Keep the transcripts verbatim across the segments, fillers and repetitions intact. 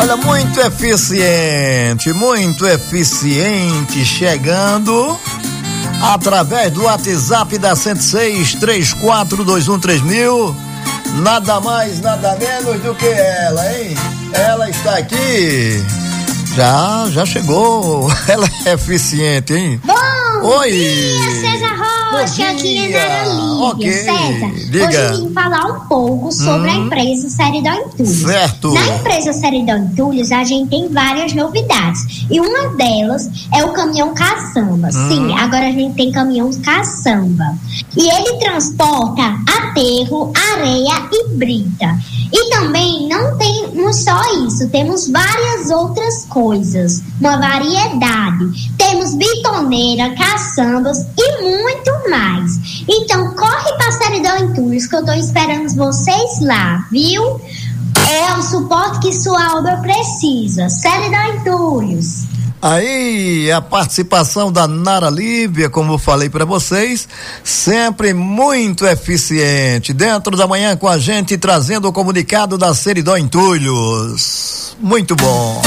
Olha, muito eficiente, muito eficiente, chegando através do WhatsApp da cento e seis, três quatro dois um três mil, nada mais, nada menos do que ela, hein? Ela está aqui, já, já chegou, ela é eficiente, hein? Bom Oi. dia, César Rocha, aqui é Nara Lívia. Ok, César, diga. hoje eu vim falar um pouco sobre hum. a empresa Seridó Entulhos. Certo. Na empresa Seridó Entulhos, a gente tem várias novidades. E uma delas é o caminhão caçamba. Hum. Sim, agora a gente tem caminhão caçamba. E ele transporta aterro, areia e brita. E também não temos só isso, temos várias outras coisas, uma variedade. Temos bitoneira, caçambas e muito mais. Então corre para Seridó Entulhos que eu tô esperando vocês lá, viu? É o suporte que sua obra precisa. Seridó Entulhos. Aí, a participação da Nara Lívia, como eu falei para vocês, sempre muito eficiente. Dentro da manhã com a gente, trazendo o comunicado da Seridó Entulhos. Muito bom.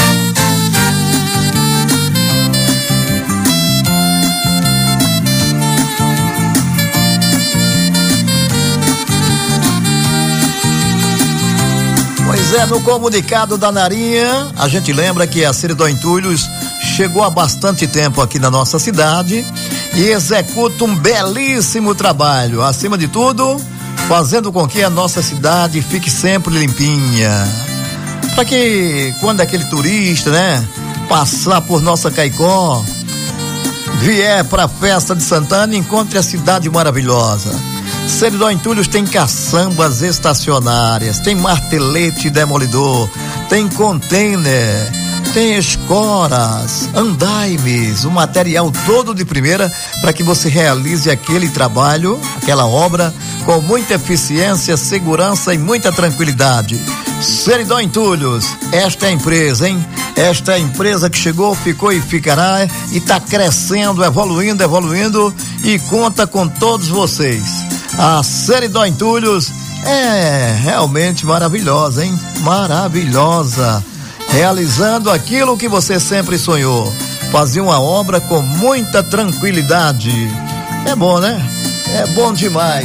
Pois é, no comunicado da Narinha, a gente lembra que a Seridó Entulhos chegou há bastante tempo aqui na nossa cidade e executa um belíssimo trabalho, acima de tudo, fazendo com que a nossa cidade fique sempre limpinha. Para que quando aquele turista, né, passar por nossa Caicó, vier para a festa de Santana, encontre a cidade maravilhosa. Seridó Entulhos tem caçambas estacionárias, tem martelete demolidor, tem container, tem escoras, andaimes, um material todo de primeira para que você realize aquele trabalho, aquela obra com muita eficiência, segurança e muita tranquilidade. Seridó Entulhos, esta é a empresa, hein? Esta é a empresa que chegou, ficou e ficará e está crescendo, evoluindo, evoluindo e conta com todos vocês. A Seridó Entulhos é realmente maravilhosa, hein? Maravilhosa. Realizando aquilo que você sempre sonhou. Fazer uma obra com muita tranquilidade. É bom, né? É bom demais.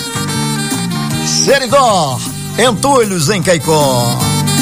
Seridó Entulhos em Caicó.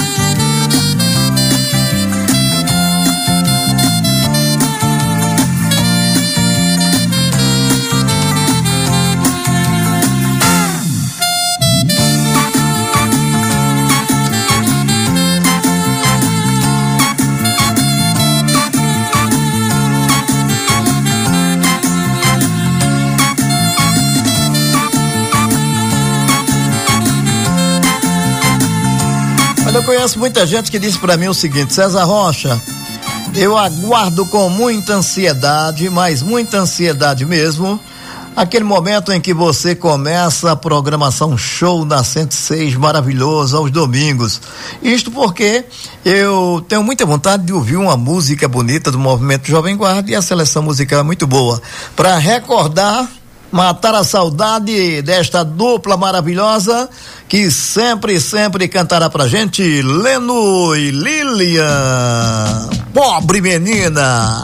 Eu conheço muita gente que diz para mim o seguinte: César Rocha, eu aguardo com muita ansiedade, mas muita ansiedade mesmo, aquele momento em que você começa a programação show na cento e seis, maravilhoso, aos domingos. Isto porque eu tenho muita vontade de ouvir uma música bonita do Movimento Jovem Guarda e a seleção musical é muito boa. Para recordar, matar a saudade desta dupla maravilhosa que sempre, sempre cantará pra gente, Leno e Lilian. Pobre menina.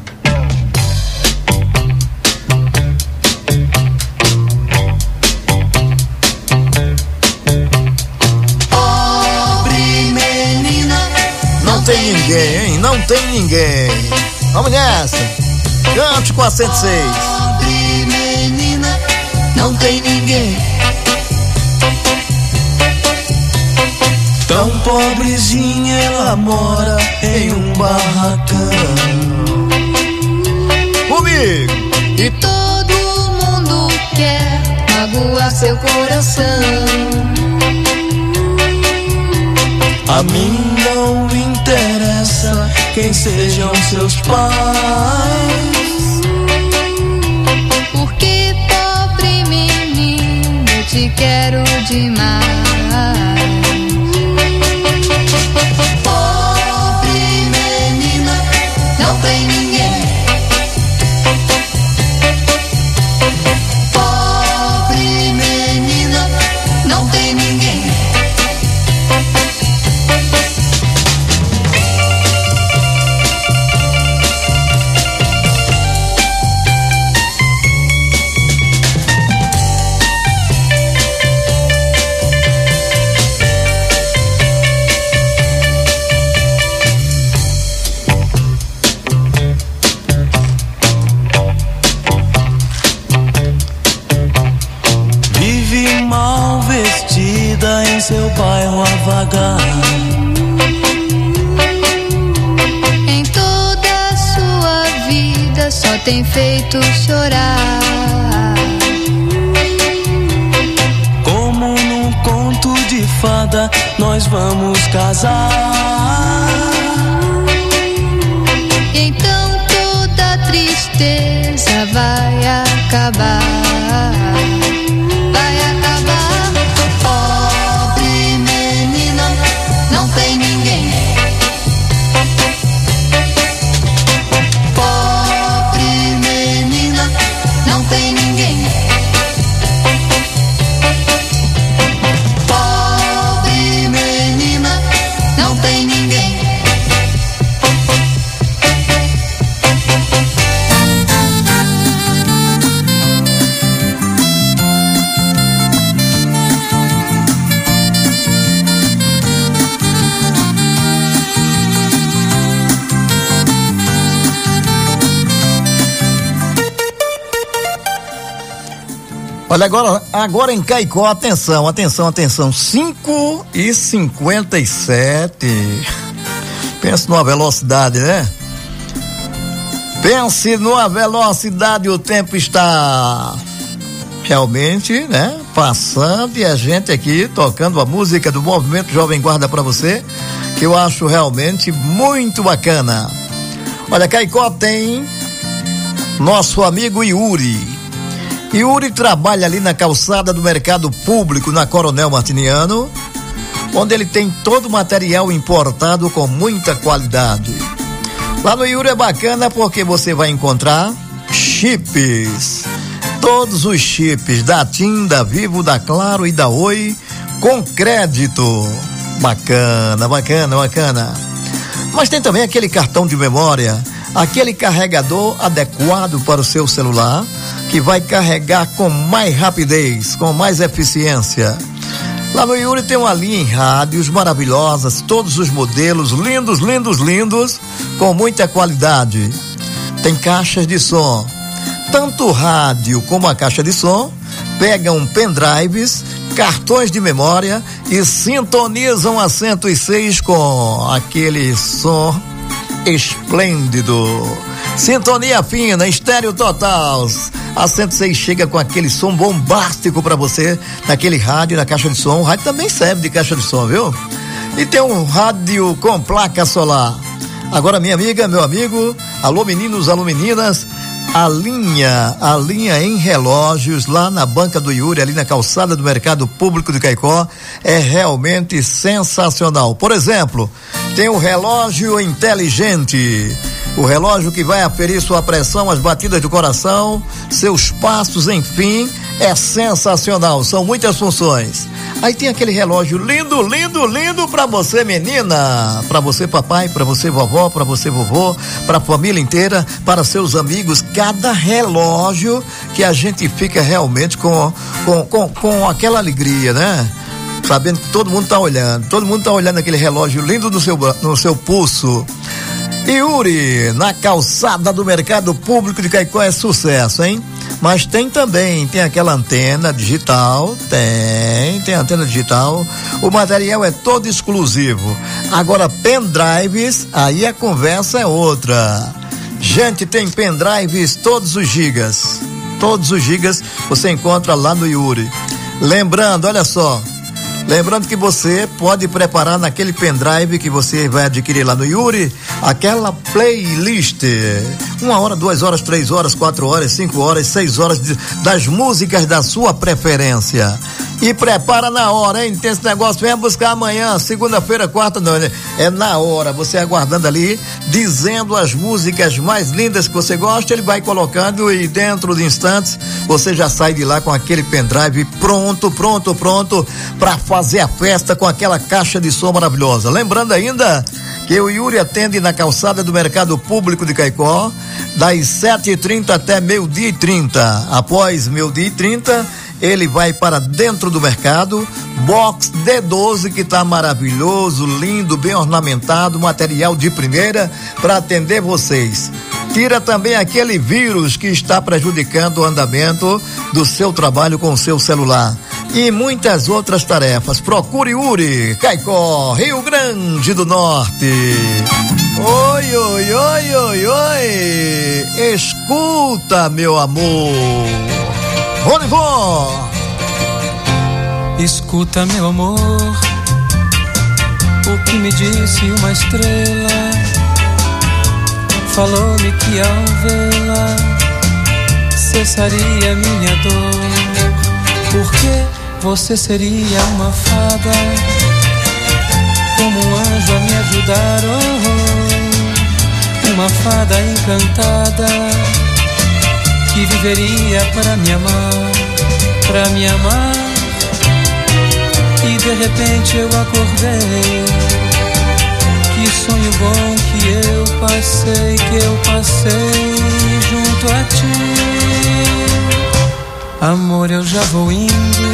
Pobre menina, não tem ninguém, hein? Não tem ninguém. Vamos nessa. Cante com a cento e seis. Pobre menina, não tem ninguém. Tão pobrezinha, ela mora em um barracão. Comigo! E todo mundo quer magoar seu coração. A mim não me interessa quem sejam seus pais, porque pobre menino, eu te quero demais. Não tem ninguém. Pobre menina, não tem ninguém. em seu bairro a vagar. Em toda a sua vida só tem feito chorar. Como num conto de fada nós vamos casar. Então toda tristeza vai acabar. Vai acabar. Pobre menina, não tem ninguém. Pobre menina, não tem ninguém. Pobre menina, não tem ninguém. Olha, agora, agora em Caicó, atenção, atenção, atenção, cinco e cinquenta e sete. Pense numa velocidade, né? Pense numa velocidade, o tempo está realmente, né? Passando e a gente aqui tocando a música do Movimento Jovem Guarda pra você, que eu acho realmente muito bacana. Olha, Caicó tem nosso amigo Yuri. Yuri trabalha ali na calçada do Mercado Público, na Coronel Martiniano, onde ele tem todo o material importado com muita qualidade. Lá no Yuri é bacana porque você vai encontrar chips, todos os chips da TIM, da Vivo, da Claro e da Oi, com crédito. Bacana, bacana, bacana. Mas tem também aquele cartão de memória, aquele carregador adequado para o seu celular, que vai carregar com mais rapidez, com mais eficiência. Lá no Yuri tem uma linha em rádios maravilhosas, todos os modelos, lindos, lindos, lindos, com muita qualidade. Tem caixas de som, tanto o rádio como a caixa de som, pegam pendrives, cartões de memória e sintonizam a cento e seis com aquele som esplêndido. Sintonia fina, estéreo total. A cento e seis chega com aquele som bombástico pra você, naquele rádio, na caixa de som. O rádio também serve de caixa de som, viu? E tem um rádio com placa solar. Agora, minha amiga, meu amigo, alô meninos, alô meninas, a linha, a linha em relógios lá na banca do Yuri, ali na calçada do Mercado Público de Caicó, é realmente sensacional. Por exemplo, tem o relógio inteligente, o relógio que vai aferir sua pressão, as batidas do coração, seus passos, enfim, é sensacional, são muitas funções. Aí tem aquele relógio lindo, lindo, lindo pra você, menina, pra você, papai, pra você, vovó, pra você, vovô, pra família inteira, para seus amigos, cada relógio que a gente fica realmente com, com, com, com aquela alegria, né? Sabendo que todo mundo tá olhando, todo mundo tá olhando aquele relógio lindo no seu, no seu pulso. Yuri, na calçada do Mercado Público de Caicó é sucesso, hein? Mas tem também, tem aquela antena digital, tem, tem antena digital, o material é todo exclusivo. Agora, pendrives, aí a conversa é outra. Gente, tem pendrives todos os gigas, todos os gigas você encontra lá no Yuri. Lembrando, olha só, lembrando que você pode preparar naquele pendrive que você vai adquirir lá no Yuri, aquela playlist, uma hora, duas horas, três horas, quatro horas, cinco horas, seis horas de, das músicas da sua preferência. E prepara na hora, hein? Tem esse negócio, venha buscar amanhã, segunda-feira, quarta, não, é na hora, você aguardando ali, dizendo as músicas mais lindas que você gosta, ele vai colocando e dentro de instantes você já sai de lá com aquele pendrive pronto, pronto, pronto para fazer a festa com aquela caixa de som maravilhosa. Lembrando ainda que o Yuri atende na calçada do Mercado Público de Caicó, das sete e trinta até meio-dia e trinta. Após meio-dia e trinta, ele vai para dentro do mercado, box D doze, que tá maravilhoso, lindo, bem ornamentado, material de primeira para atender vocês. Tira também aquele vírus que está prejudicando o andamento do seu trabalho com o seu celular. e muitas outras tarefas. Procure Uri, Caicó, Rio Grande do Norte. Oi, oi, oi, oi, oi. Escuta, meu amor. Ronivon. Escuta, meu amor, o que me disse uma estrela. Falou-me que ao vê-la cessaria minha dor, porque você seria uma fada, como um anjo a me ajudar, oh, uma fada encantada que viveria para me amar, para me amar. E de repente eu acordei, que sonho bom que eu passei, que eu passei junto a ti. Amor, eu já vou indo,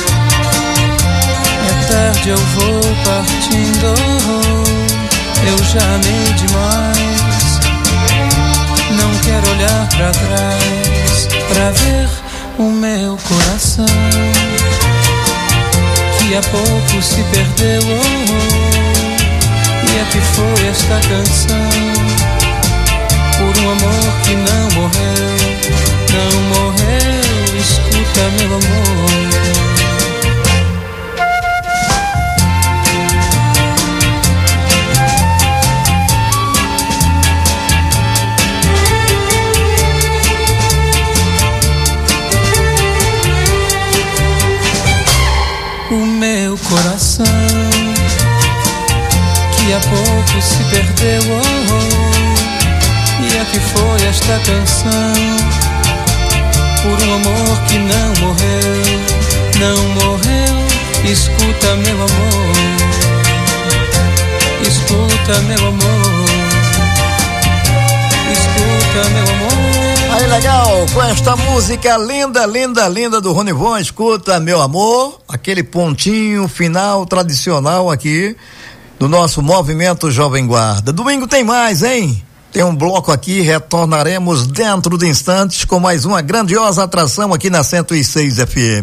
é tarde, eu vou partindo. Eu já amei demais, não quero olhar pra trás, pra ver o meu coração que há pouco se perdeu, oh, oh, e é que foi esta canção, por um amor que não morreu, não morreu. Escuta, meu amor. O meu coração que há pouco se perdeu, oh, oh, e é que foi esta canção, por um amor que não morreu, não morreu. Escuta, meu amor, escuta, meu amor, escuta, meu amor. Aí, legal, com esta música linda, linda, linda do Ronivon, escuta, meu amor, aquele pontinho final tradicional aqui do nosso movimento Jovem Guarda. Domingo tem mais, hein? Tem um bloco aqui, retornaremos dentro de instantes com mais uma grandiosa atração aqui na cento e seis F M.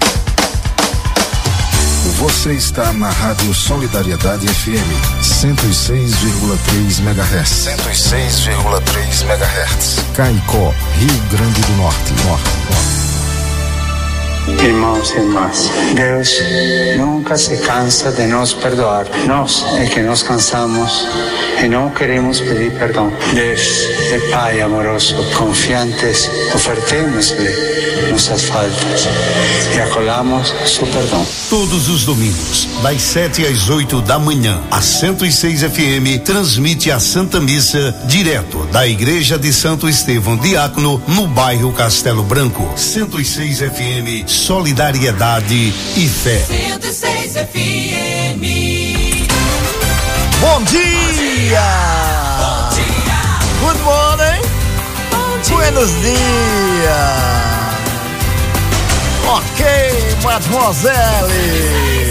Você está na Rádio Solidariedade F M, cento e seis vírgula três megahertz. cento e seis vírgula três megahertz. Caicó, Rio Grande do Norte. Norte, Norte. Irmãos e irmãs, Deus nunca se cansa de nos perdoar. Nós é que nos cansamos e não queremos pedir perdão. Deus é Pai amoroso, confiantes, ofertemos-lhe nossas faltas e acolhamos seu perdão. Todos os domingos, das sete às oito da manhã, a cento e seis F M transmite a Santa Missa direto da Igreja de Santo Estevão Diácono, no bairro Castelo Branco. cento e seis F M, solidariedade e fé. cento e seis F M. Bom dia! Bom dia! Good morning! Bom dia! Buenos dias! Ok, mademoiselle!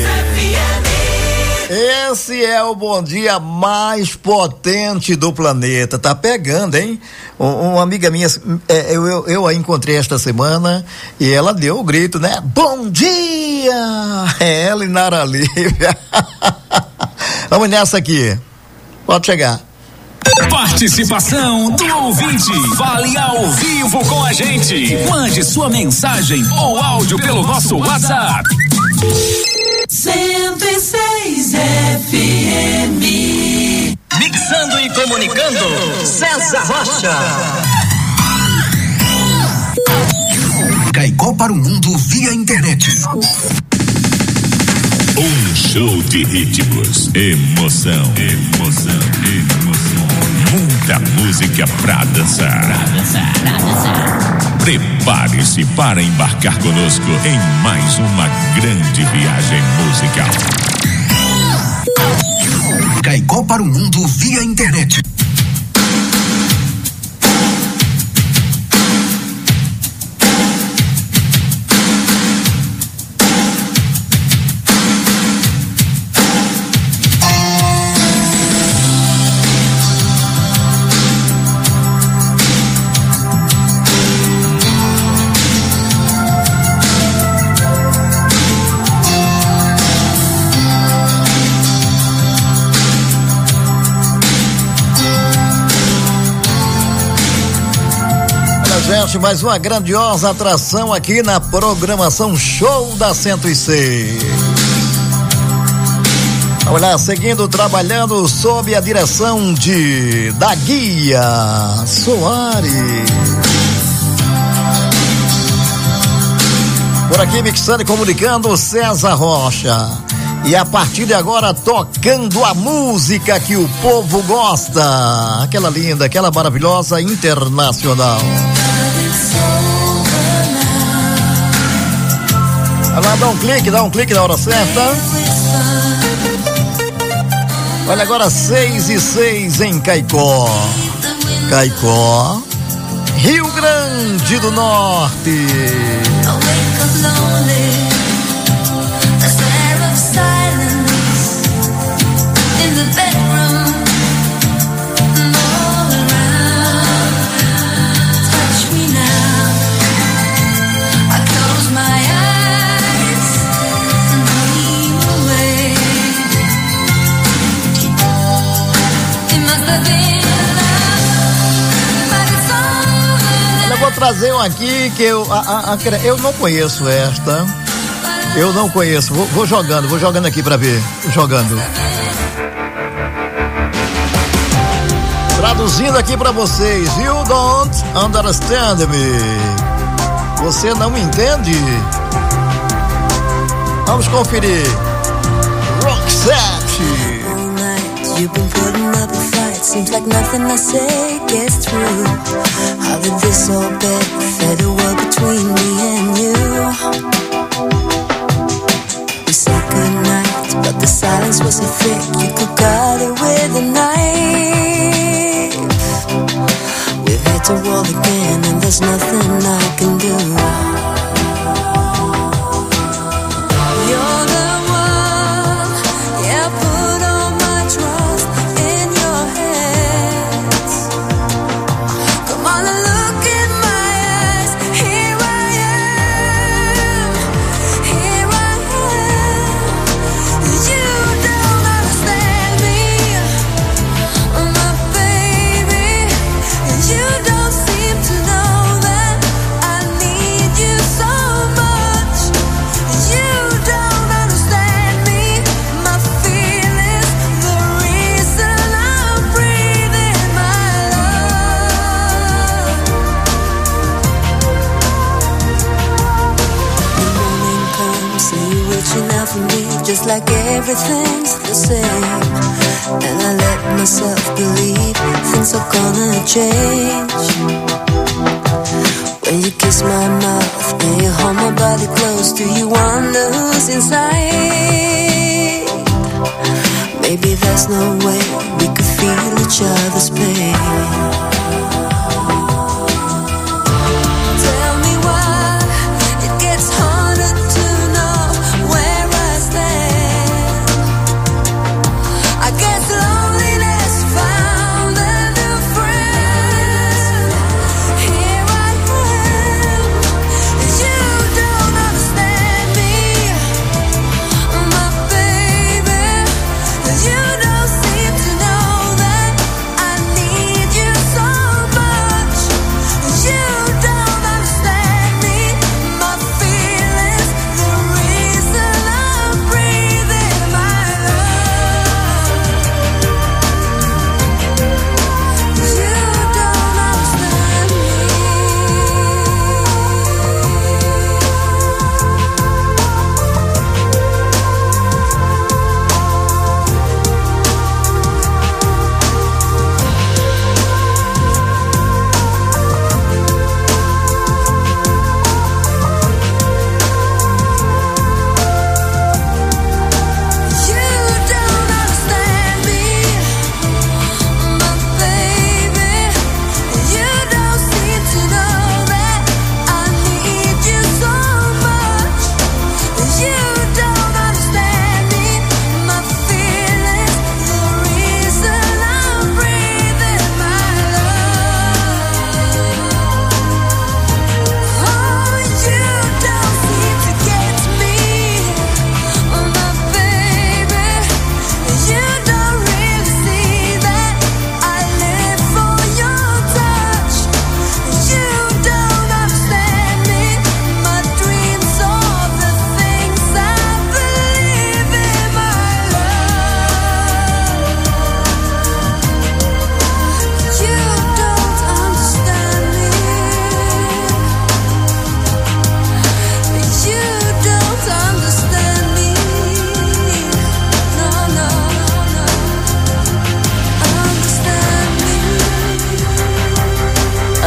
Esse é o bom dia mais potente do planeta. Tá pegando, hein? Um, uma amiga minha, é, eu, eu, eu a encontrei esta semana e ela deu o grito, né? Bom dia! É ela e Nara Lívia. Vamos nessa aqui. Pode chegar. Participação do ouvinte. Fale ao vivo com a gente. Mande sua mensagem ou áudio pelo nosso WhatsApp. cento e seis F M. Mixando e comunicando, César Rocha. Caicó para o mundo via internet. Um show de ritmos, emoção, emoção, emoção. Muita música pra dançar. Pra dançar, pra dançar. Prepare-se para embarcar conosco em mais uma grande viagem musical. Caicó para o mundo via internet. Nordeste, mais uma grandiosa atração aqui na programação Show da cento e seis. Olha, seguindo trabalhando sob a direção de da Guia Soares. Por aqui mixando e comunicando César Rocha. E a partir de agora tocando a música que o povo gosta. Aquela linda, aquela maravilhosa internacional. Vai lá, dá um clique, dá um clique na hora certa. Olha agora, seis e seis em Caicó. Caicó, Rio Grande do Norte. Trazer um aqui que eu, a, a, a, eu não conheço esta. Eu não conheço. Vou, vou jogando, vou jogando aqui pra ver. Vou jogando. Traduzindo aqui pra vocês. You don't understand me. Você não me entende? Vamos conferir. Roxette. You've been putting up a fight. Seems like nothing I say gets through. How did this all benefit a world between me and you? We said goodnight, but the silence was so thick you could cut it with a knife. We've hit a wall again and there's nothing I can do. You're the one, yeah, put all my trust in your hands. Come on and look in my eyes. Here I am, here I am. You don't understand me, my baby. You don't seem to know that I need you so much. You don't understand me, my feelings, the reason I'm breathing my love. The morning comes and you're reaching out for me, just like everything's the same. And I let myself believe things are gonna change. When you kiss my mouth and you hold my body close, do you wonder who's inside? Maybe there's no way we could feel each other's pain. Tell me why it gets harder to know where I stand. I guess loneliness found a new friend. Here I am. You don't understand me, my baby. You don't seem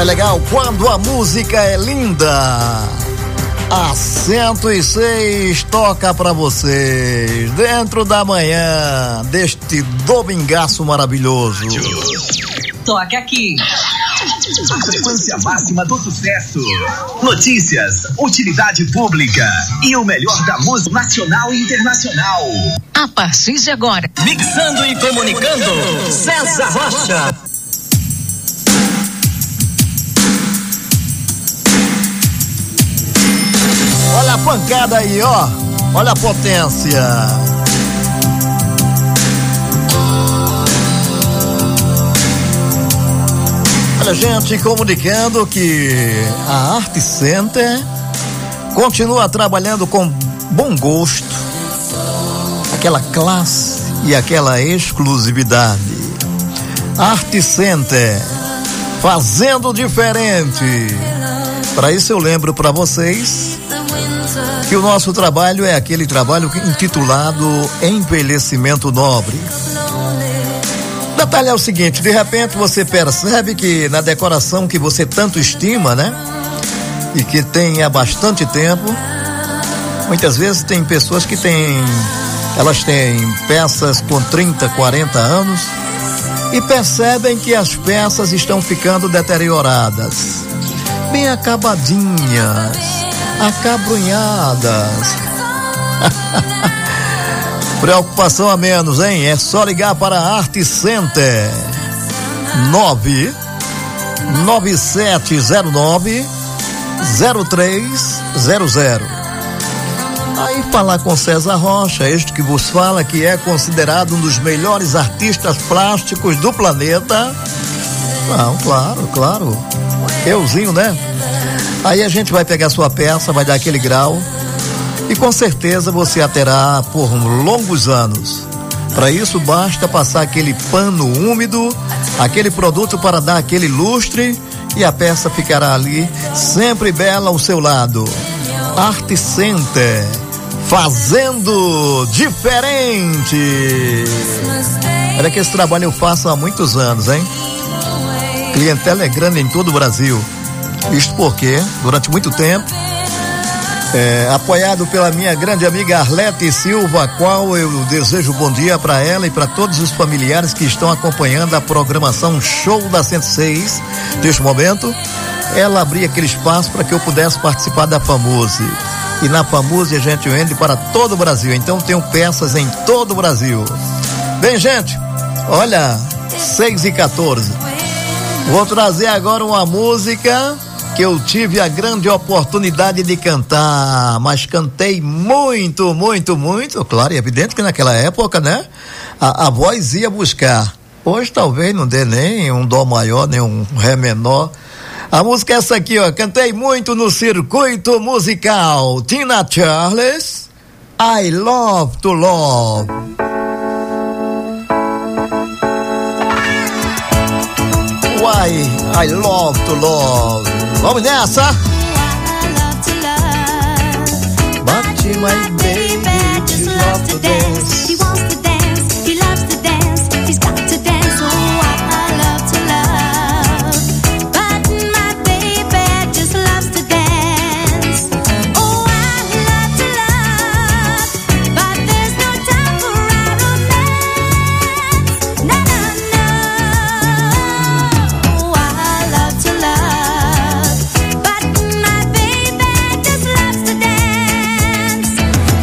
É legal quando a música é linda. A cento e seis toca pra vocês dentro da manhã deste domingaço maravilhoso. Toca aqui. A frequência máxima do sucesso. Notícias, utilidade pública e o melhor da música nacional e internacional. A partir de agora, mixando e comunicando, César Rocha. Olha a pancada aí, ó. Olha a potência. Olha, gente, comunicando que a Art Center continua trabalhando com bom gosto, aquela classe e aquela exclusividade. Art Center, fazendo diferente. Para isso eu lembro para vocês que o nosso trabalho é aquele trabalho intitulado Envelhecimento Nobre. O detalhe é o seguinte, de repente você percebe que na decoração que você tanto estima, né? E que tem há bastante tempo, muitas vezes tem pessoas que têm, elas têm peças com trinta, quarenta anos e percebem que as peças estão ficando deterioradas, bem acabadinhas, acabrunhadas. Preocupação a menos, hein? É só ligar para a Art Center. nove nove sete zero nove zero três zero zero. Aí falar com César Rocha, este que vos fala, que é considerado um dos melhores artistas plásticos do planeta. Não, claro, claro. Euzinho, né? Aí a gente vai pegar sua peça, vai dar aquele grau e com certeza você a terá por longos anos. Para isso basta passar aquele pano úmido, aquele produto para dar aquele lustre e a peça ficará ali sempre bela ao seu lado. Art Center, fazendo diferente. Olha que esse trabalho eu faço há muitos anos, hein? Clientela é grande em todo o Brasil. Isto porque, durante muito tempo, é, apoiado pela minha grande amiga Arlete Silva, a qual eu desejo bom dia para ela e para todos os familiares que estão acompanhando a programação Show da cento e seis. Neste momento, ela abria aquele espaço para que eu pudesse participar da Famuse. E na Famuse a gente vende para todo o Brasil, então tenho peças em todo o Brasil. Bem, gente, olha, seis e quatorze. Vou trazer agora uma música que eu tive a grande oportunidade de cantar, mas cantei muito, muito, muito. Claro, é evidente que naquela época, né, a, a voz ia buscar. Hoje talvez não dê nem um dó maior, nem um ré menor. A música é essa aqui, ó, cantei muito no circuito musical. Tina Charles, I Love to Love. Why I Love to Love. Vamos nessa! But my baby just loves to dance. He wants to dance, he loves to dance. He's got to dance, oh I love to love. But my baby just loves to dance. Oh I love to love. But there's no time for our romance. No, no, no. Oh I love to love. But my baby just loves to dance.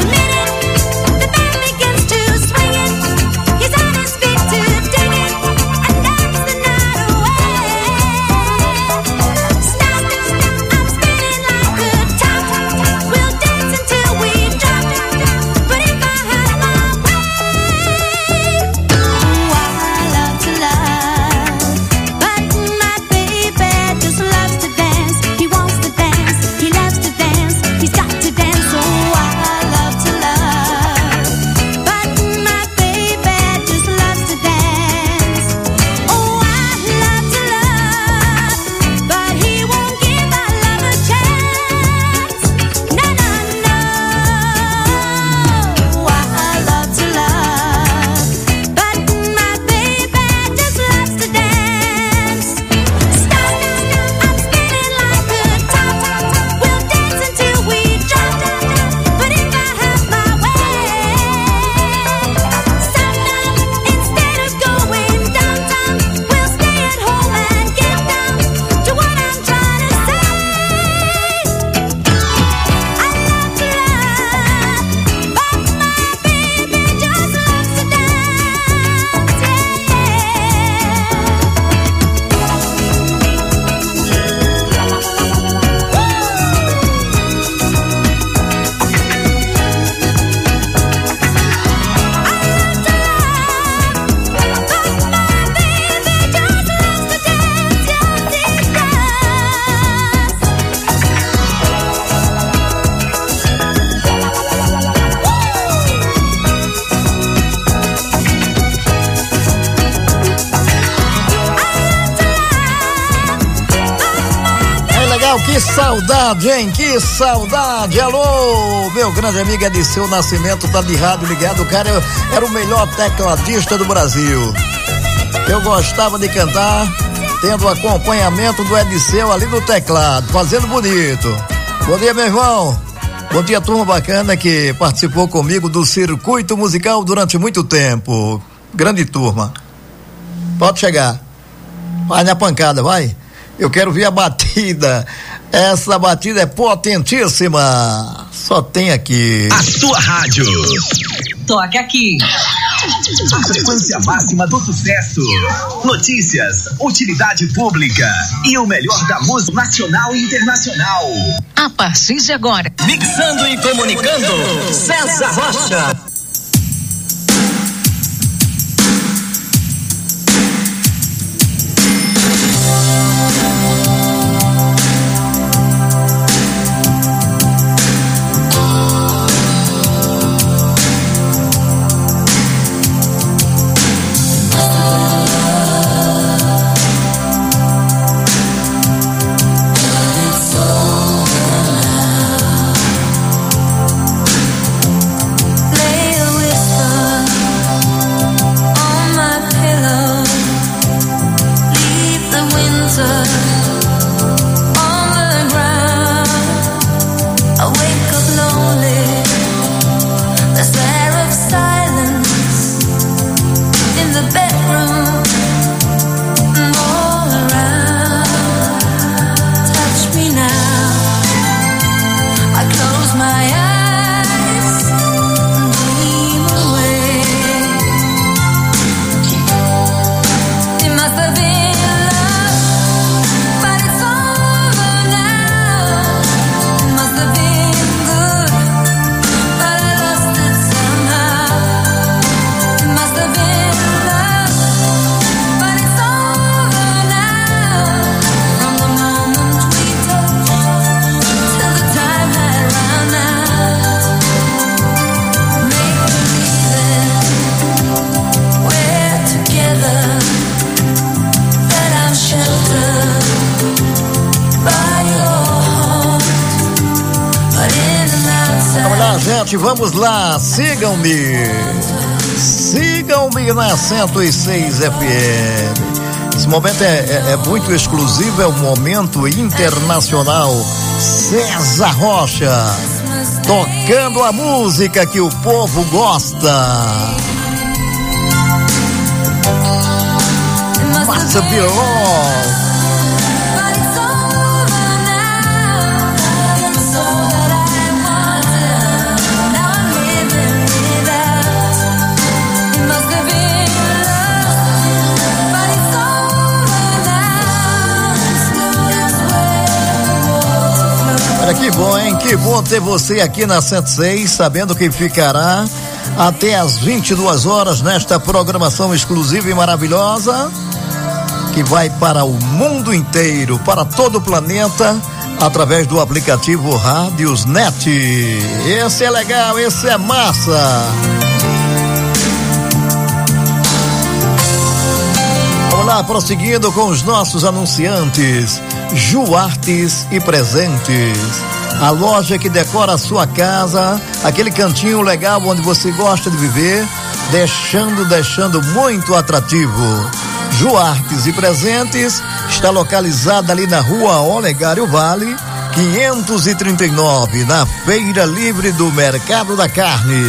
Que saudade, hein? Que saudade! Alô, meu grande amigo Ediceu Nascimento, tá de rádio ligado. O cara era o melhor tecladista do Brasil. Eu gostava de cantar, tendo o acompanhamento do Ediceu ali no teclado, fazendo bonito. Bom dia, meu irmão. Bom dia, turma bacana que participou comigo do circuito musical durante muito tempo. Grande turma. Pode chegar. Vai na pancada, vai. Eu quero ver a batida. Essa batida é potentíssima. Só tem aqui. A sua rádio. Toque aqui. A frequência máxima do sucesso. Notícias, utilidade pública e o melhor da música nacional e internacional. A partir de agora. Mixando e comunicando, César Rocha. Vamos lá, sigam-me, sigam-me na cento e seis F M. Esse momento é, é, é muito exclusivo, é um momento internacional. César Rocha, tocando a música que o povo gosta. Massa Biló. Que bom, hein? Que bom ter você aqui na cento e seis, sabendo que ficará até às vinte e duas horas nesta programação exclusiva e maravilhosa que vai para o mundo inteiro, para todo o planeta, através do aplicativo Rádios Net. Esse é legal, esse é massa. Vamos lá, prosseguindo com os nossos anunciantes. Juartes e Presentes, a loja que decora a sua casa, aquele cantinho legal onde você gosta de viver, deixando, deixando muito atrativo. Juartes e Presentes está localizada ali na rua Olegário Vale, quinhentos e trinta e nove, na Feira Livre do Mercado da Carne.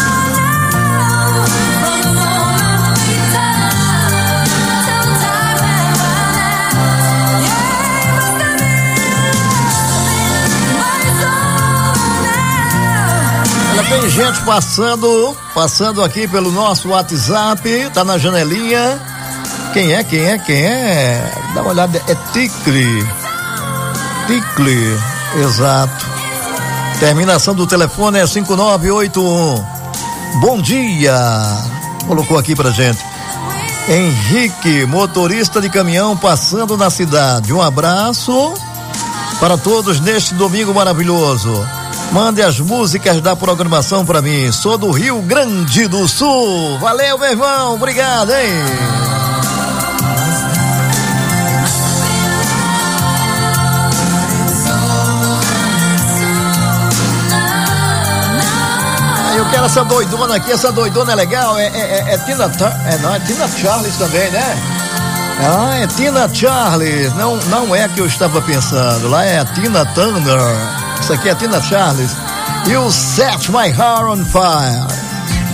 Tem gente passando, passando aqui pelo nosso WhatsApp, tá na janelinha. Quem é, quem é, quem é? Dá uma olhada, é Ticli. Ticli, exato. Terminação do telefone é cinco nove oito um. Bom dia. Colocou aqui pra gente. Henrique, motorista de caminhão passando na cidade. Um abraço para todos neste domingo maravilhoso. Mande as músicas da programação pra mim. Sou do Rio Grande do Sul. Valeu, meu irmão. Obrigado, hein? Ah, eu quero essa doidona aqui, essa doidona é legal, é, é, é, é Tina, é, não, é Tina Charles também, né? Ah, é Tina Charles, não, não é a que eu estava pensando, lá é a Tina Turner, isso aqui é Tina Charles, e o Set My Heart on Fire.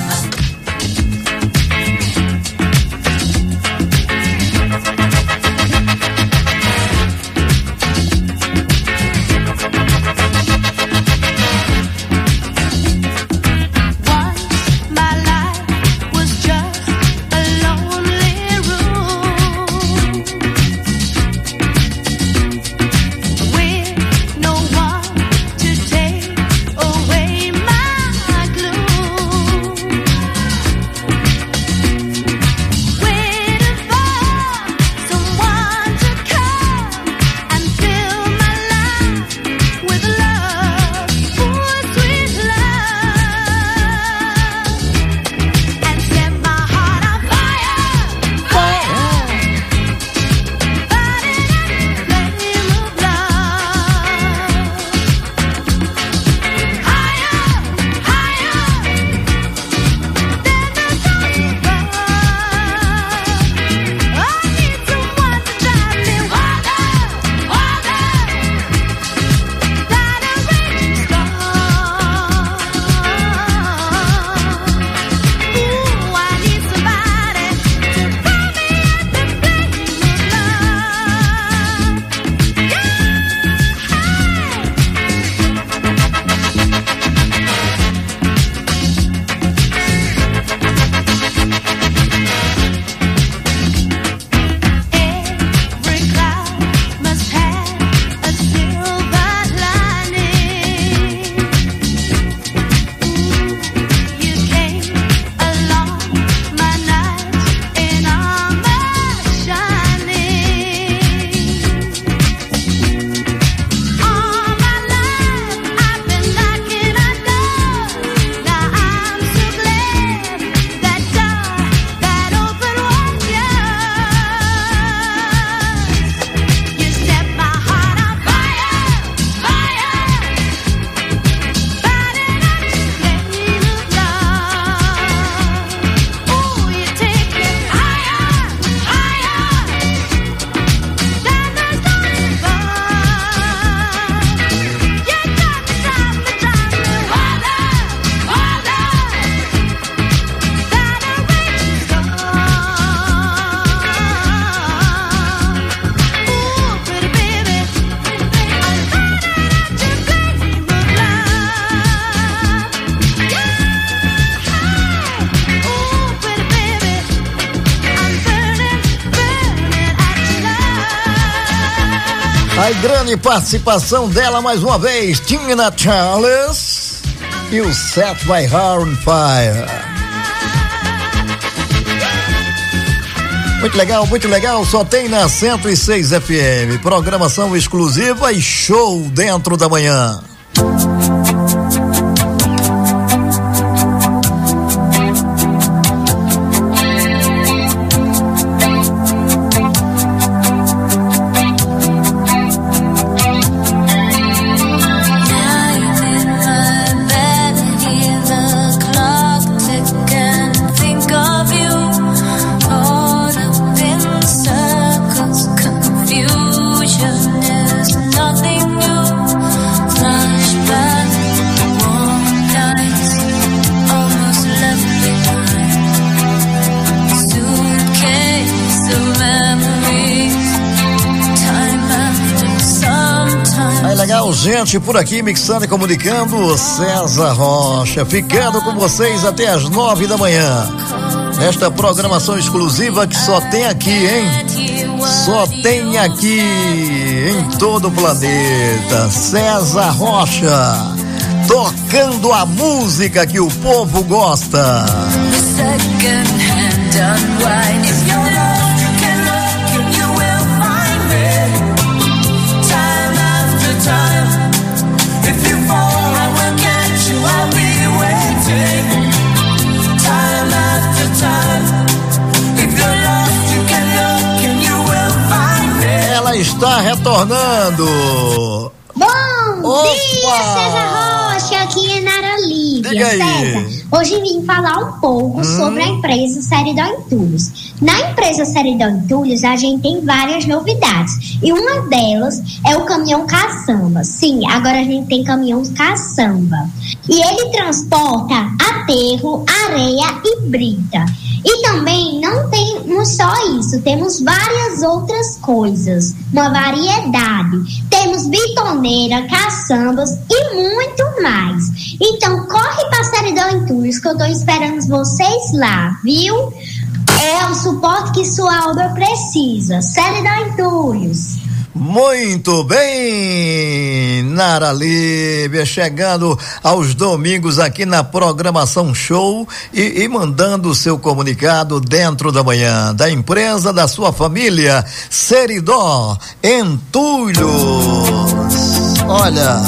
A grande participação dela mais uma vez, Tina Charles e o Set My Heart on Fire. Muito legal, muito legal, só tem na cento e seis F M, programação exclusiva e show dentro da manhã. Gente, por aqui mixando e comunicando, César Rocha, ficando com vocês até as nove da manhã. Esta programação exclusiva que só tem aqui, hein? Só tem aqui em todo o planeta. César Rocha, tocando a música que o povo gosta. Ela está retornando. Bom Opa! dia, César Rocha, aqui é Nara Lee. diga aí. César, hoje vim falar um pouco hum. sobre a empresa Seridó Entulhos. Na empresa Seridó Entulhos, a gente tem várias novidades. E uma delas é o caminhão caçamba. Sim, agora a gente tem caminhão caçamba. E ele transporta aterro, areia e brita. E também não temos só isso, temos várias outras coisas, uma variedade. Temos bitoneira, caçambas e muito mais. Então corre para Seridó Entulhos que eu tô esperando vocês lá, viu? É o suporte que sua obra precisa. Seridó Entulhos. Muito bem, Nara Lívia, chegando aos domingos aqui na programação Show e, e mandando o seu comunicado dentro da manhã da empresa da sua família, Seridó Entulhos. Olha,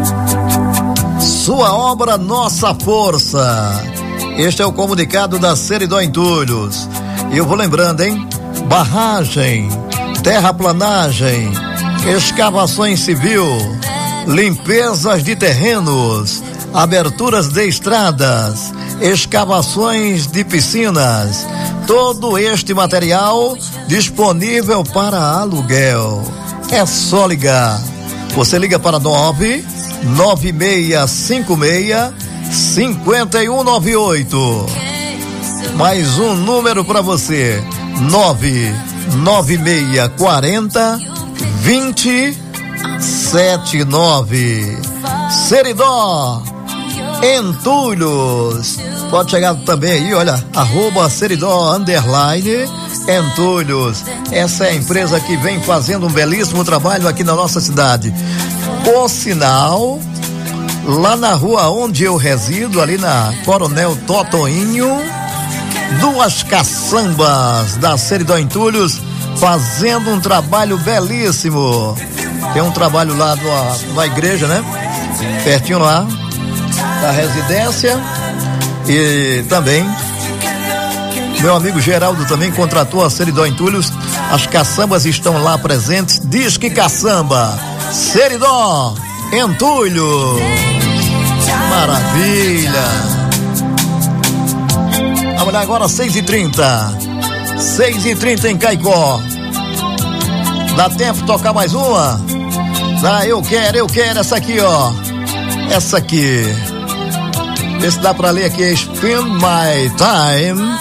sua obra, nossa força. Este é o comunicado da Seridó Entulhos. E eu vou lembrando, hein? Barragem, terraplanagem, escavações civil, limpezas de terrenos, aberturas de estradas, escavações de piscinas, todo este material disponível para aluguel. É só ligar. Você liga para nove nove seis cinco seis cinco um nove oito. Mais um número para você: nove nove seis quatro zero vinte setenta e nove. Seridó Entulhos. Pode chegar também aí, olha, arroba Seridó underline Entulhos. Essa é a empresa que vem fazendo um belíssimo trabalho aqui na nossa cidade. Por sinal, lá na rua onde eu resido, ali na Coronel Totoinho, duas caçambas da Seridó Entulhos fazendo um trabalho belíssimo. Tem um trabalho lá na, na igreja, né? Pertinho lá da residência. E também meu amigo Geraldo também contratou a Seridó Entulhos. As caçambas estão lá presentes. Diz que caçamba, Seridó Entulhos. Maravilha. Vamos lá agora, seis e trinta. seis e trinta em Caicó. Dá tempo de tocar mais uma? Dá, eu quero, eu quero essa aqui, ó. Essa aqui. Vê se dá pra ler aqui. Spend my time.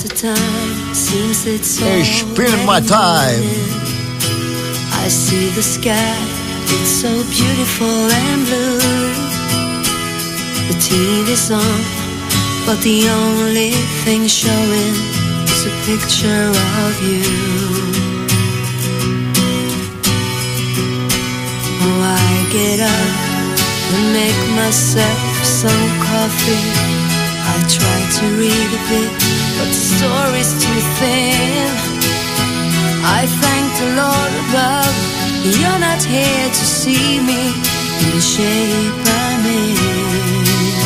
Spend my time. I see the sky, it's so beautiful and blue. The T V's on, but the only thing showing is a picture of you. Oh, I get up and make myself some coffee. I try to read a bit, but the story's too thin. I thank the Lord above, you're not here to see me in the shape I'm in.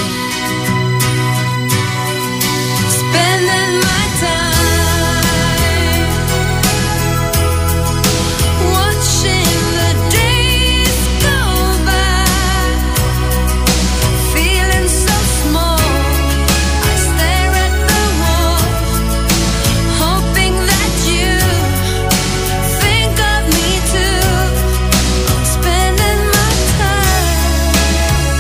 Spending my time watching the days go by, feeling so small. I stare at the wall, hoping that you think of me too. Spending my time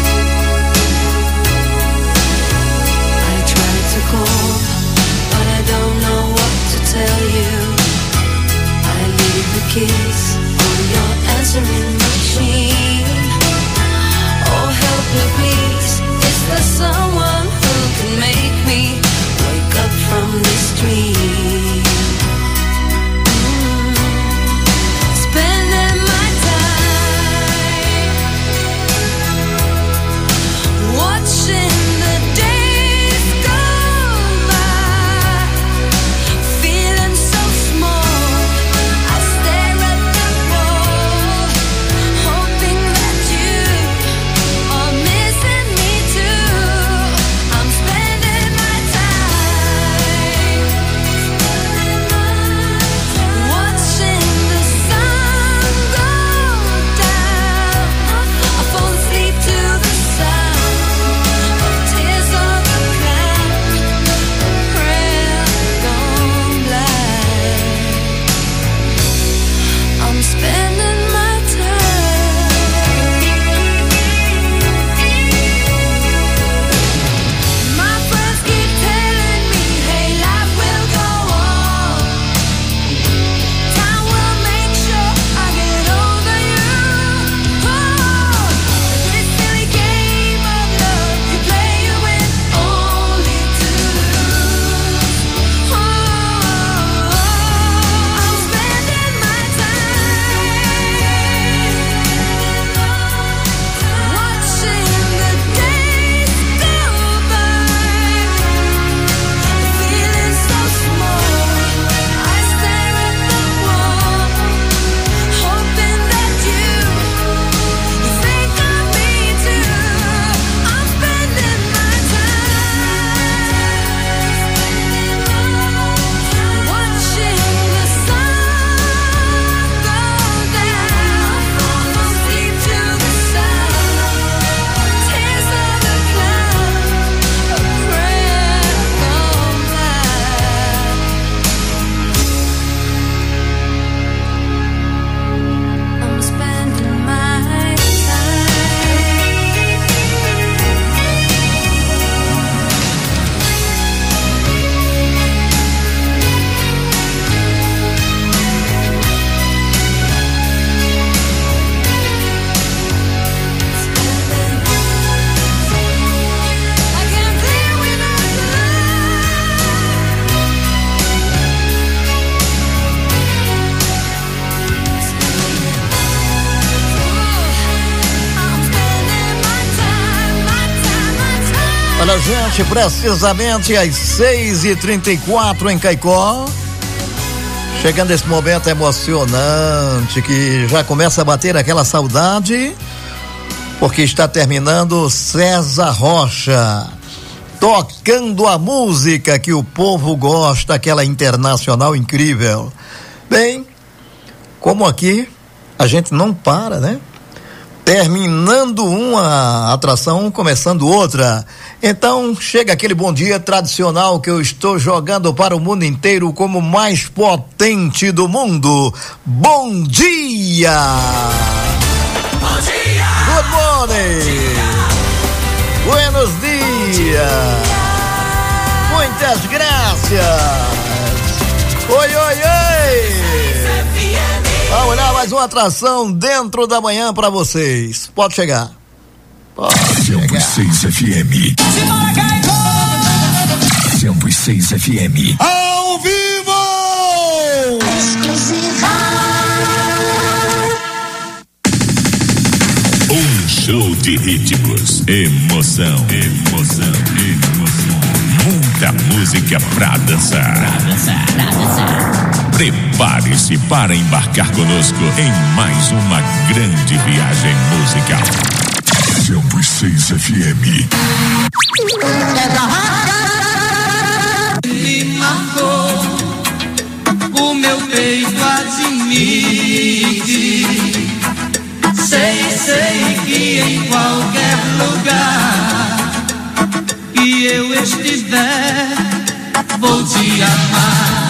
gente, precisamente às seis e trinta e quatro em Caicó. Chegando esse momento emocionante que já começa a bater aquela saudade, porque está terminando César Rocha, tocando a música que o povo gosta, aquela internacional incrível. Bem, como aqui a gente não para, né? Terminando uma atração, começando outra. Então chega aquele bom dia tradicional que eu estou jogando para o mundo inteiro como o mais potente do mundo. Bom dia! Bom dia! Good morning! Buenos dias! Muitas graças! Oi, oi, oi! Vamos olhar mais uma atração dentro da manhã pra vocês. Pode chegar. Pode chegar. cento e seis F M. cento e seis F M. Ao vivo! Exclusiva. Um show de ritmos, emoção, emoção, emoção. Muita música pra dançar. Pra dançar, pra dançar. Prepare-se para embarcar conosco em mais uma grande viagem musical. cento e seis F M. Me marcou, o meu peito admite. Sei, sei que em qualquer lugar que eu estiver, vou te amar.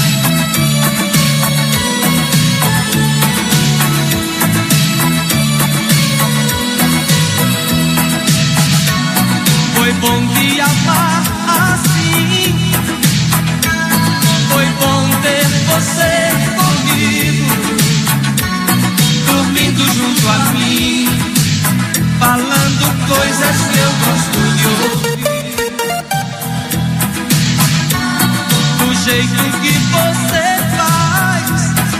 Foi bom te amar assim. Foi bom ter você comigo, dormindo junto a mim, falando coisas que eu gosto de ouvir. Do jeito que você faz,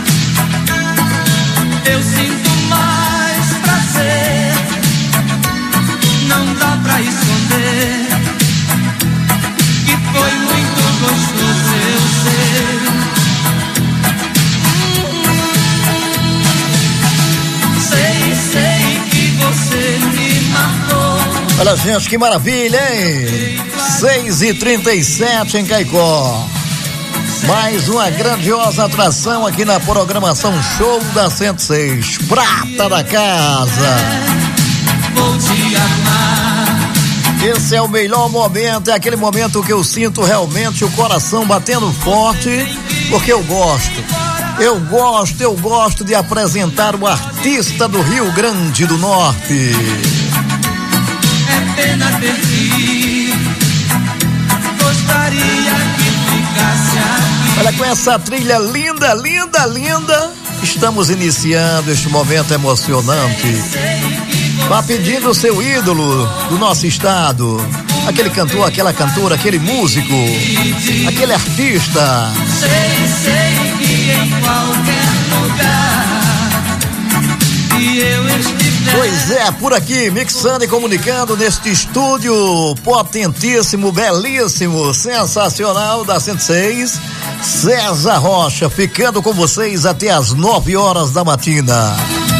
eu sinto mais prazer. Não dá pra esconder que foi muito gostoso eu ser. Sei, sei que você me marcou. Olha, gente, que maravilha, hein? seis e trinta e sete em Caicó. Mais uma grandiosa atração aqui na programação Show da cento e seis. Prata da casa. Vou te amar. Esse é o melhor momento, é aquele momento que eu sinto realmente o coração batendo forte, porque eu gosto. Eu gosto, eu gosto de apresentar o artista do Rio Grande do Norte. É pena ter que ir. Gostaria que ficasse aqui. Olha, com essa trilha linda, linda, linda, estamos iniciando este momento emocionante. Vá pedindo o seu ídolo do nosso estado, aquele cantor, aquela cantora, aquele músico, aquele artista. Sei, sei que em qualquer lugar que eu estiver. Pois é, por aqui, mixando e comunicando neste estúdio potentíssimo, belíssimo, sensacional da cento e seis, César Rocha, ficando com vocês até as nove horas da matina.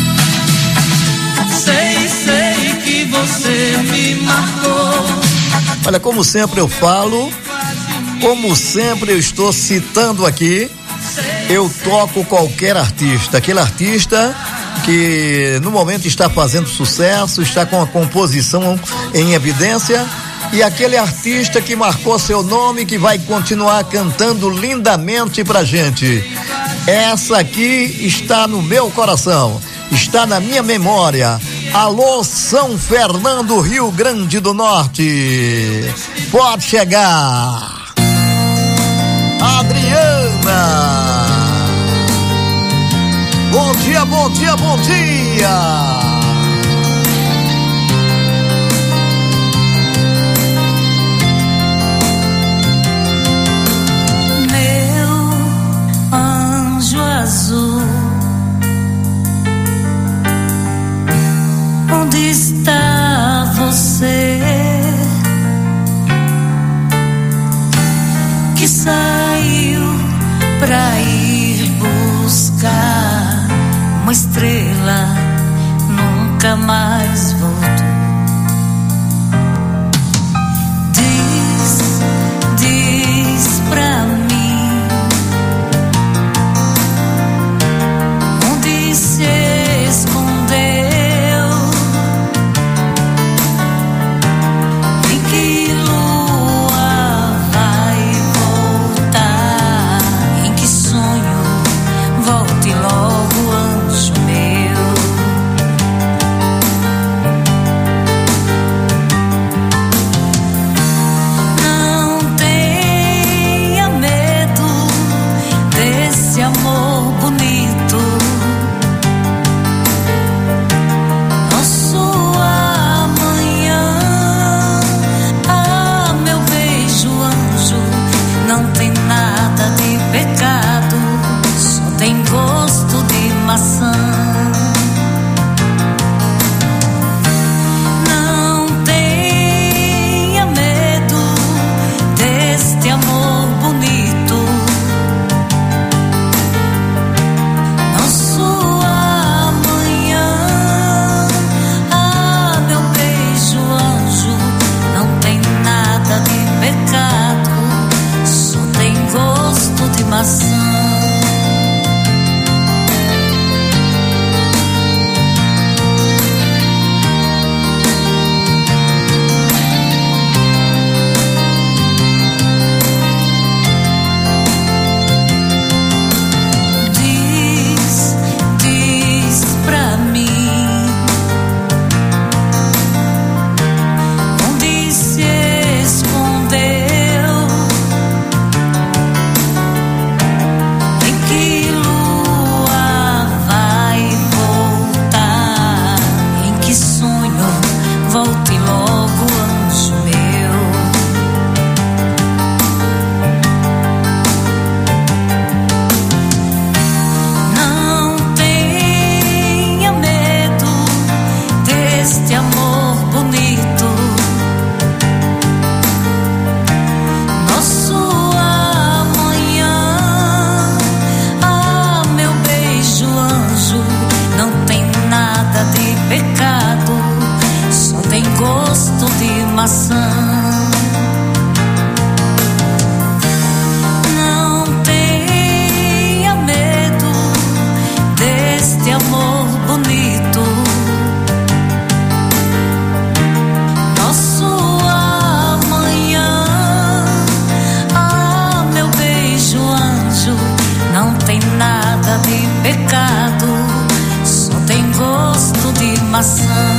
Sei, sei que você me marcou. Olha, como sempre eu falo, como sempre eu estou citando aqui, eu toco qualquer artista, aquele artista que no momento está fazendo sucesso, está com a composição em evidência, e aquele artista que marcou seu nome, que vai continuar cantando lindamente pra gente. Essa aqui está no meu coração, está na minha memória. Alô, São Fernando, Rio Grande do Norte. Pode chegar. Adriana. Bom dia, bom dia, bom dia. Azul, onde está você? pra ir buscar uma estrela, nunca mais voltou. Diz, diz pra mim, onde se escondeu, em que lua vai voltar, em que sonho volte logo, anjo meu. Não tenha medo desse amor bonito, nosso amanhã. Ah, meu beijo, anjo, não tem nada de pecado, só tem gosto de maçã. Não tenha medo deste amor bonito, nosso amanhã. Ah, meu beijo, anjo, não tem nada de pecado, só tem gosto de maçã. Diz, diz pra mim, onde se escondeu, em que lua vai voltar, em que sonho volte logo, anjo meu. Não tenha medo deste amor bonito, nosso amanhã. Ah, meu beijo, anjo, não tem nada de pecado, só tem gosto de maçã. Não tenha medo deste amor bonito, nosso amanhã. Ah, meu beijo, anjo, não tem nada de pecado, só tem gosto de maçã.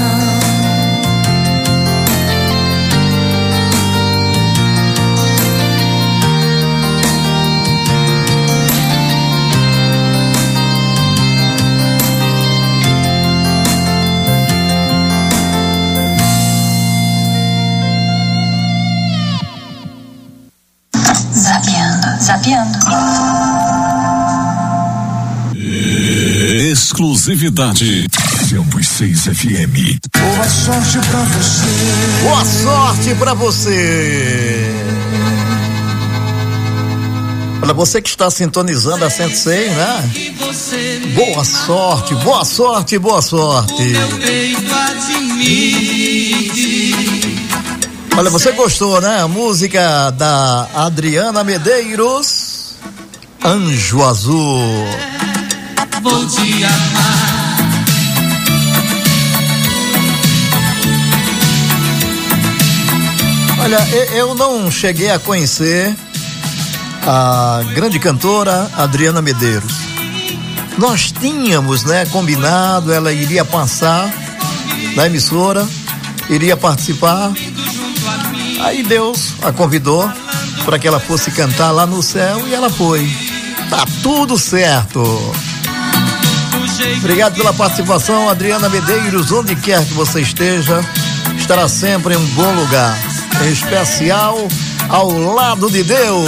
Zapeando, zapeando. Exclusividade cento e seis F M. Boa sorte pra você. Boa sorte pra você. Olha, você que está sintonizando a cento e seis, né? Boa sorte, boa sorte, boa sorte. Olha, você gostou, né? A música da Adriana Medeiros, Anjo Azul. Vou te amar. Olha, eu não cheguei a conhecer a grande cantora Adriana Medeiros. Nós tínhamos, né, combinado, ela iria passar na emissora, iria participar. Aí Deus a convidou para que ela fosse cantar lá no céu e ela foi. Tá tudo certo. Obrigado pela participação, Adriana Medeiros. Onde quer que você esteja, estará sempre em um bom lugar, em especial ao lado de Deus.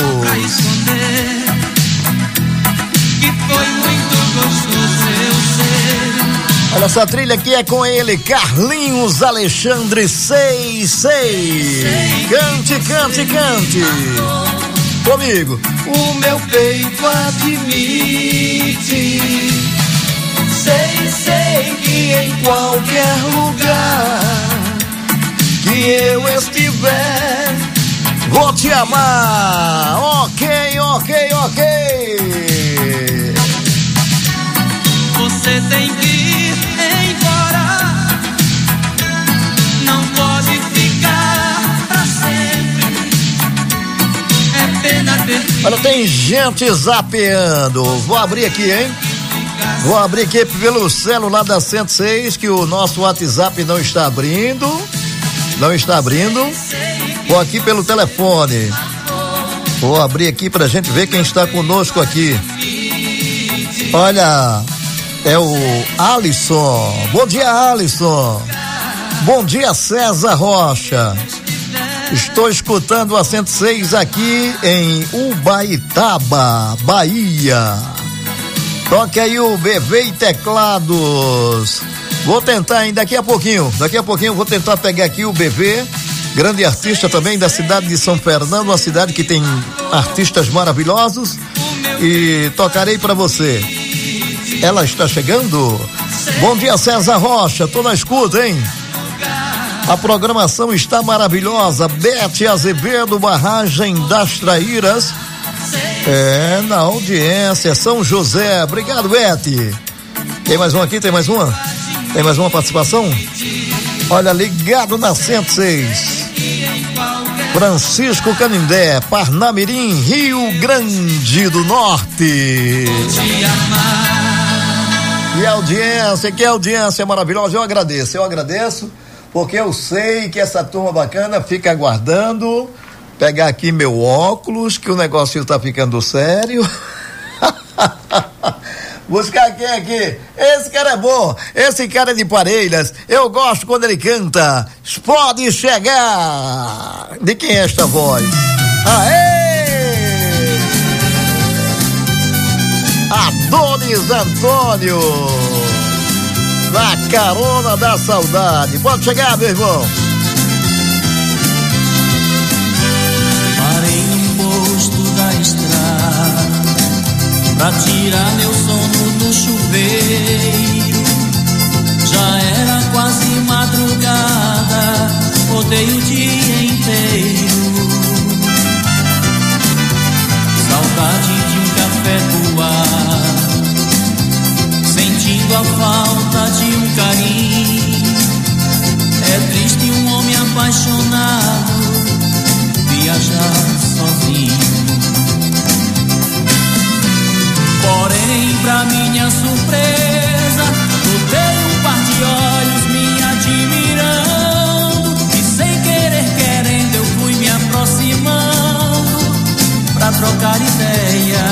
Olha, essa trilha aqui é com ele, Carlinhos Alexandre seis seis. Cante, cante, cante. Comigo. O meu peito admite. Sei, sei que em qualquer lugar que eu estiver, vou te amar. Ok, ok, ok. Você tem que ir embora. Não pode ficar pra sempre. É pena ter. Olha, tem gente zapeando. Vou abrir aqui, hein? Vou abrir aqui pelo celular da cento e seis, que o nosso WhatsApp não está abrindo. Não está abrindo. Vou aqui pelo telefone. Vou abrir aqui pra gente ver quem está conosco aqui. Olha, é o Alisson. Bom dia, Alisson. Bom dia, César Rocha. Estou escutando a cento e seis aqui em Ubaitaba, Bahia. Toque aí o B V e Teclados. Vou tentar ainda daqui a pouquinho. Daqui a pouquinho eu vou tentar pegar aqui o B V, grande artista também da cidade de São Fernando, uma cidade que tem artistas maravilhosos, e tocarei para você. Ela está chegando. Bom dia, César Rocha. Tô na escuta, hein? A programação está maravilhosa. Bete Azevedo, Barragem das Traíras. É, na audiência, São José. Obrigado, Bete. Tem mais uma aqui? Tem mais uma? Tem mais uma participação? Olha, ligado na cento e seis. Francisco Canindé, Parnamirim, Rio Grande do Norte. E a audiência, que audiência maravilhosa. Eu agradeço, eu agradeço, porque eu sei que essa turma bacana fica aguardando. Pegar aqui meu óculos, que o negócio está ficando sério. Buscar quem aqui? Esse cara é bom, esse cara é de Parelhas. Eu gosto quando ele canta. Pode chegar. De quem é esta voz? Aê! Adonis Antônio, na carona da saudade. Pode chegar, meu irmão. Pra tirar meu sono do chuveiro, já era quase madrugada, rodei o dia inteiro. Saudade de um café coar, sentindo a falta de um carinho. É triste um homem apaixonado viajar sozinho. Porém, pra minha surpresa, notei um par de olhos me admirando, e sem querer querendo eu fui me aproximando pra trocar ideia.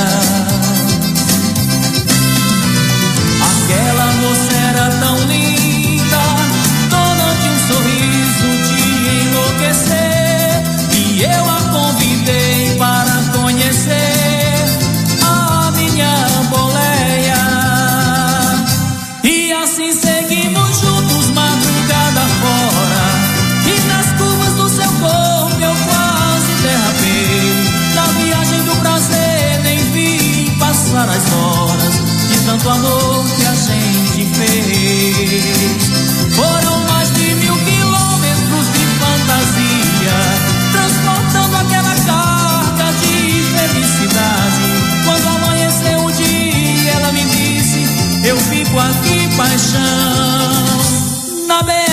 Aquela moça era tão linda, dona de um sorriso de enlouquecer, e eu a convidei para conhecer boleia. E assim seguimos juntos madrugada fora, e nas curvas do seu corpo eu quase derrapei. Na viagem do prazer nem vi passar as horas de tanto amor que a gente fez. Foram mais de mil quilômetros de fantasia, transportando aquela carga de felicidade. Quando amanheceu o dia, ela me disse: eu fico aqui, paixão, na B R.